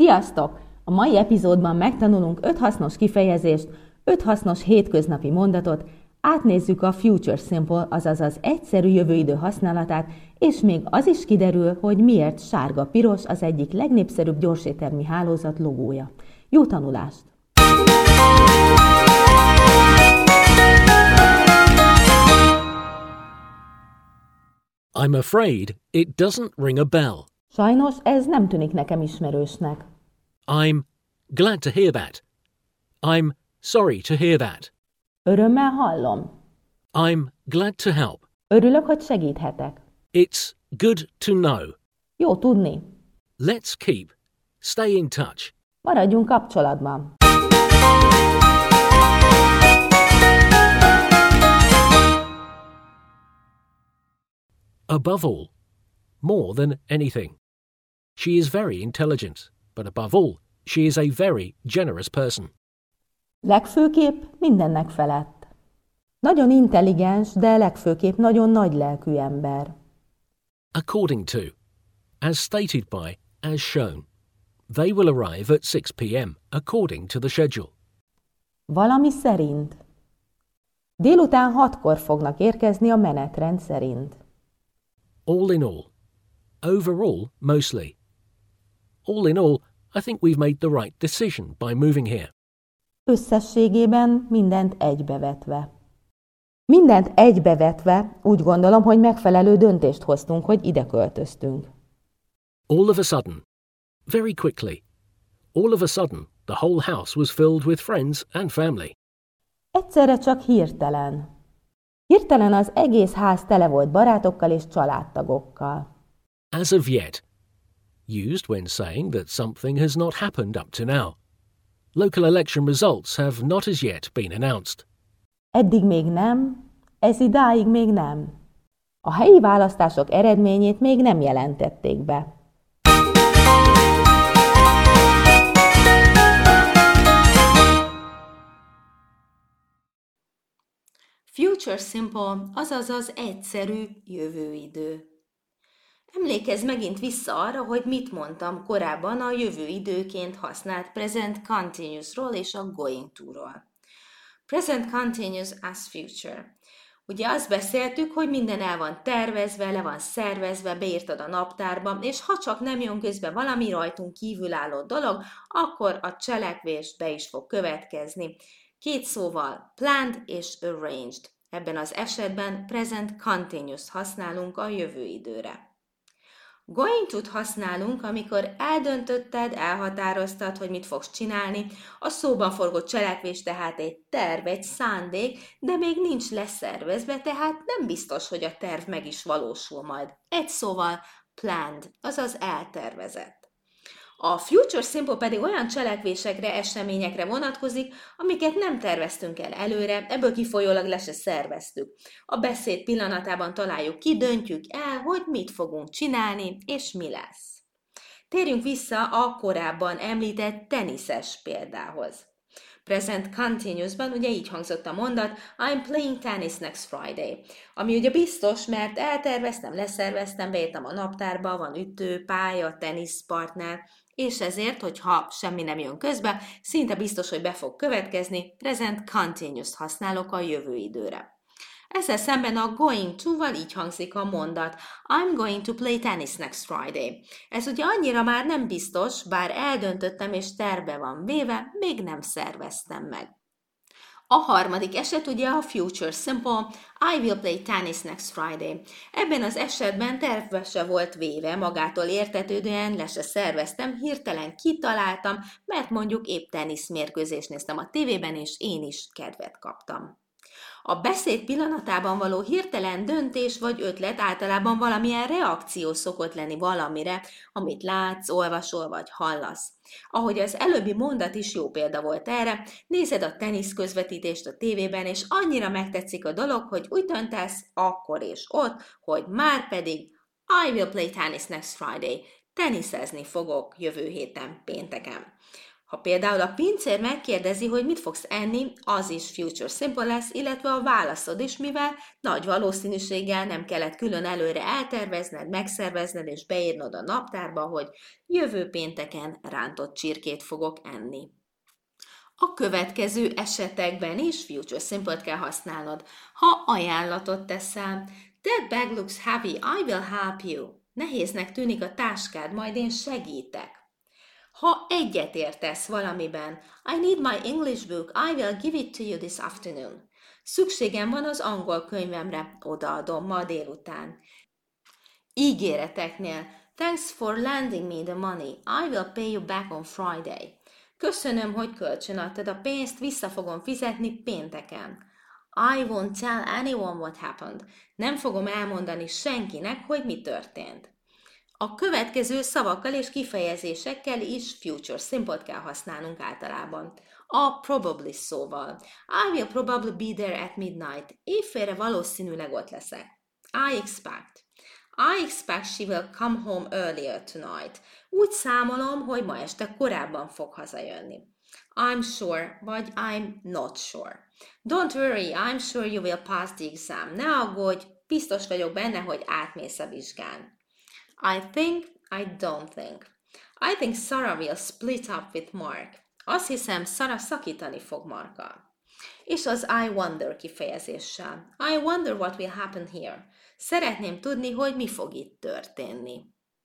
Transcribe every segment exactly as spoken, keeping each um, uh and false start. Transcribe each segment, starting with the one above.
Sziasztok! A mai epizódban megtanulunk öt hasznos kifejezést, öt hasznos hétköznapi mondatot, átnézzük a future simple, azaz az egyszerű jövőidő használatát, és még az is kiderül, hogy miért sárga-piros az egyik legnépszerűbb gyorséttermi hálózat logója. Jó tanulást! I'm afraid it doesn't ring a bell. Sajnos ez nem tűnik nekem ismerősnek. I'm glad to hear that. I'm sorry to hear that. Örömmel hallom. I'm glad to help. Örülök, hogy segíthetek. It's good to know. Jó tudni. Let's keep. Stay in touch. Maradjunk kapcsolatban. Above all, more than anything. She is very intelligent, but above all, she is a very generous person. Legfőképp mindennek felett. Nagyon intelligens, de legfőképp nagyon nagylelkű ember. According to, as stated by, as shown, they will arrive at six p.m. according to the schedule. Valami szerint. Délután hatkor fognak érkezni a menetrend szerint. All in all, overall, mostly. All in all, I think we've made the right decision by moving here. Összességében mindent egybevetve. Mindent egybevetve úgy gondolom, hogy megfelelő döntést hoztunk, hogy ide költöztünk. All of a sudden, very quickly, all of a sudden, the whole house was filled with friends and family. Egyszerre csak hirtelen. Hirtelen az egész ház tele volt barátokkal és családtagokkal. As of yet, used when saying that something has not happened up to now. Local election results have not as yet been announced. Eddig még nem, ez idáig még nem. A helyi választások eredményét még nem jelentették be. Future simple, azaz az egyszerű jövőidő. Emlékezz megint vissza arra, hogy mit mondtam korábban a jövőidőként használt present continuousról és a going to-ról. Present continuous as future. Ugye azt beszéltük, hogy minden el van tervezve, le van szervezve, beírtad a naptárba, és ha csak nem jön közbe valami rajtunk kívülálló dolog, akkor a cselekvés be is fog következni. Két szóval planned és arranged. Ebben az esetben present continuous használunk a jövőidőre. Going to-t használunk, amikor eldöntötted, elhatároztad, hogy mit fogsz csinálni, a szóban forgott cselekvés tehát egy terv, egy szándék, de még nincs leszervezve, tehát nem biztos, hogy a terv meg is valósul majd. Egy szóval planned, azaz eltervezett. A future simple pedig olyan cselekvésekre, eseményekre vonatkozik, amiket nem terveztünk el előre, ebből kifolyólag le se szerveztük. A beszéd pillanatában találjuk ki, döntjük el, hogy mit fogunk csinálni, és mi lesz. Térjünk vissza a korábban említett teniszes példához. Present continuousban ugye így hangzott a mondat, I'm playing tennis next Friday. Ami ugye biztos, mert elterveztem, leszerveztem, beírtam a naptárba, van ütő, pálya, teniszpartner, és ezért, hogyha semmi nem jön közbe, szinte biztos, hogy be fog következni, present continuous használok a jövőidőre. Ezzel szemben a going to-val így hangzik a mondat, I'm going to play tennis next Friday. Ez ugye annyira már nem biztos, bár eldöntöttem és terve van véve, még nem szerveztem meg. A harmadik eset ugye a future simple, I will play tennis next Friday. Ebben az esetben terve se volt véve, magától értetődően le se szerveztem, hirtelen kitaláltam, mert mondjuk épp teniszmérkőzést néztem a tévében, és én is kedvet kaptam. A beszéd pillanatában való hirtelen döntés vagy ötlet általában valamilyen reakció szokott lenni valamire, amit látsz, olvasol vagy hallasz. Ahogy az előbbi mondat is jó példa volt erre, nézed a tenisz közvetítést a tévében, és annyira megtetszik a dolog, hogy úgy döntesz akkor és ott, hogy már pedig I will play tennis next Friday. Teniszezni fogok jövő héten pénteken. Ha például a pincér megkérdezi, hogy mit fogsz enni, az is future simple lesz, illetve a válaszod is, mivel nagy valószínűséggel nem kellett külön előre eltervezned, megszervezned és beírnod a naptárba, hogy jövő pénteken rántott csirkét fogok enni. A következő esetekben is future simple-t kell használnod. Ha ajánlatot teszel, that bag looks heavy, I will help you. Nehéznek tűnik a táskád, majd én segítek. Ha egyetértesz valamiben, I need my English book, I will give it to you this afternoon. Szükségem van az angol könyvemre, odaadom ma délután. Ígéreteknél, thanks for lending me the money, I will pay you back on Friday. Köszönöm, hogy kölcsönadtad a pénzt, vissza fogom fizetni pénteken. I won't tell anyone what happened. Nem fogom elmondani senkinek, hogy mi történt. A következő szavakkal és kifejezésekkel is future simple-t kell használnunk általában. A probably szóval. I will probably be there at midnight. Éjfélre valószínűleg ott leszek. I expect. I expect she will come home earlier tonight. Úgy számolom, hogy ma este korábban fog hazajönni. I'm sure, vagy I'm not sure. Don't worry, I'm sure you will pass the exam. Ne aggódj, biztos vagyok benne, hogy átmész a vizsgán. I think, I don't think. I think Sarah will split up with Mark. Azt hiszem, Sarah szakítani fog Markkal. És az I wonder kifejezéssel. I wonder what will happen here. Szeretném tudni, hogy mi fog itt történni.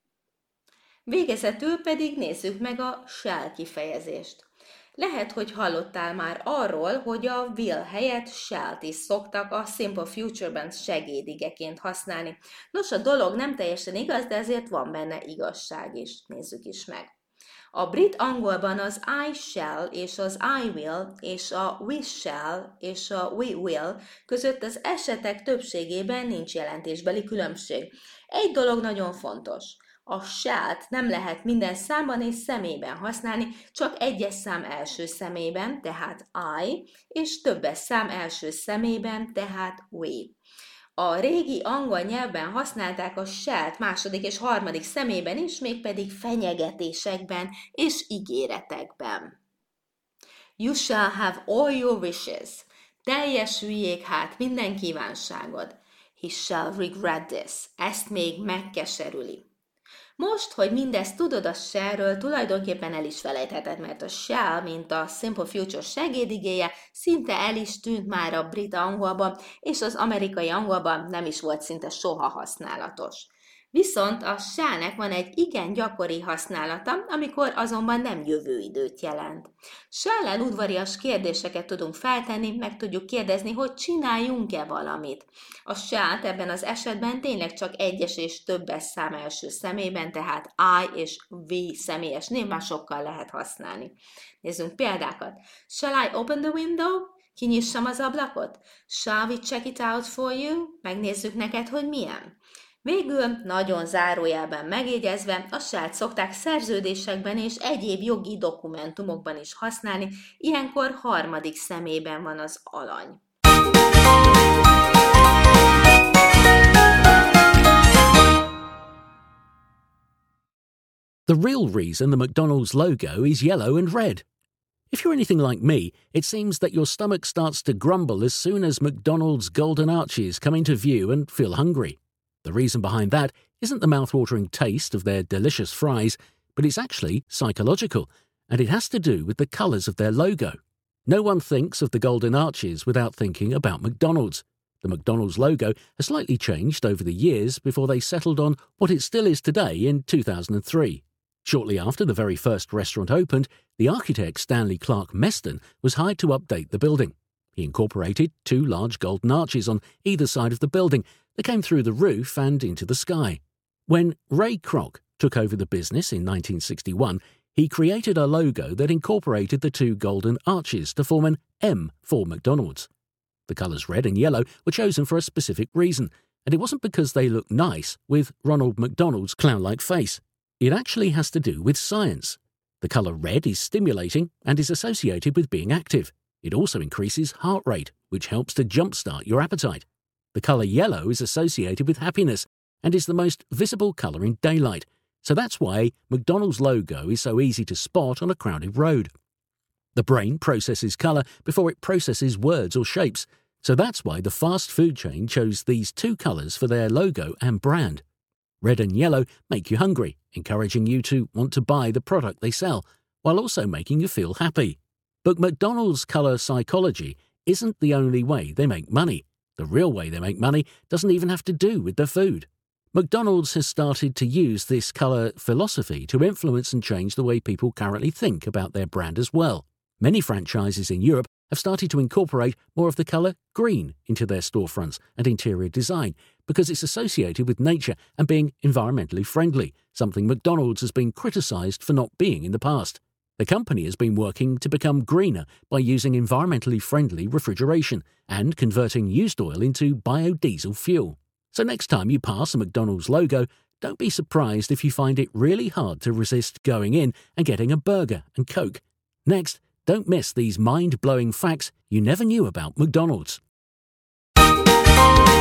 Végezetül pedig nézzük meg a shall kifejezést. Lehet, hogy hallottál már arról, hogy a will helyett shall-t is szoktak a simple future-ben segédigeként használni. Nos, a dolog nem teljesen igaz, de ezért van benne igazság is. Nézzük is meg. A brit angolban az I shall és az I will és a we shall és a we will között az esetek többségében nincs jelentésbeli különbség. Egy dolog nagyon fontos. A shall-t nem lehet minden számban és személyben használni, csak egyes szám első személyben, tehát I, és többes szám első személyben, tehát we. A régi angol nyelvben használták a shall-t második és harmadik személyben is, mégpedig fenyegetésekben és ígéretekben. You shall have all your wishes. Teljesüljék hát minden kívánságod. He shall regret this. Ezt még megkeserüli. Most, hogy mindezt tudod a shall-ről, tulajdonképpen el is felejtheted, mert a shall, mint a simple future segédigéje, szinte el is tűnt már a brit angolban, és az amerikai angolban nem is volt szinte soha használatos. Viszont a shall-nek van egy igen gyakori használata, amikor azonban nem jövőidőt jelent. Shall-el udvarias kérdéseket tudunk feltenni, meg tudjuk kérdezni, hogy csináljunk-e valamit. A shall-t ebben az esetben tényleg csak egyes és többes szám első személyben, tehát I és we személyes névmásokkal lehet használni. Nézzünk példákat. Shall I open the window? Kinyissam az ablakot? Shall we check it out for you? Megnézzük neked, hogy milyen. Végül, nagyon zárójelben megjegyezve, a shall-t szokták szerződésekben és egyéb jogi dokumentumokban is használni, ilyenkor harmadik személyben van az alany. The real reason the McDonald's logo is yellow and red. If you're anything like me, it seems that your stomach starts to grumble as soon as McDonald's golden arches come into view and feel hungry. The reason behind that isn't the mouth-watering taste of their delicious fries, but it's actually psychological, and it has to do with the colours of their logo. No one thinks of the golden arches without thinking about McDonald's. The McDonald's logo has slightly changed over the years before they settled on what it still is today in two thousand three. Shortly after the very first restaurant opened, the architect Stanley Clark Meston was hired to update the building. He incorporated two large golden arches on either side of the building that came through the roof and into the sky. When Ray Kroc took over the business in nineteen sixty-one, he created a logo that incorporated the two golden arches to form an M for McDonald's. The colours red and yellow were chosen for a specific reason, and it wasn't because they looked nice with Ronald McDonald's clown-like face. It actually has to do with science. The colour red is stimulating and is associated with being active. It also increases heart rate, which helps to jumpstart your appetite. The colour yellow is associated with happiness and is the most visible colour in daylight. So that's why McDonald's logo is so easy to spot on a crowded road. The brain processes colour before it processes words or shapes, so that's why the fast food chain chose these two colours for their logo and brand. Red and yellow make you hungry, encouraging you to want to buy the product they sell, while also making you feel happy. But McDonald's colour psychology isn't the only way they make money. The real way they make money doesn't even have to do with their food. McDonald's has started to use this colour philosophy to influence and change the way people currently think about their brand as well. Many franchises in Europe have started to incorporate more of the colour green into their storefronts and interior design because it's associated with nature and being environmentally friendly, something McDonald's has been criticised for not being in the past. The company has been working to become greener by using environmentally friendly refrigeration and converting used oil into biodiesel fuel. So next time you pass a McDonald's logo, don't be surprised if you find it really hard to resist going in and getting a burger and Coke. Next, don't miss these mind-blowing facts you never knew about McDonald's.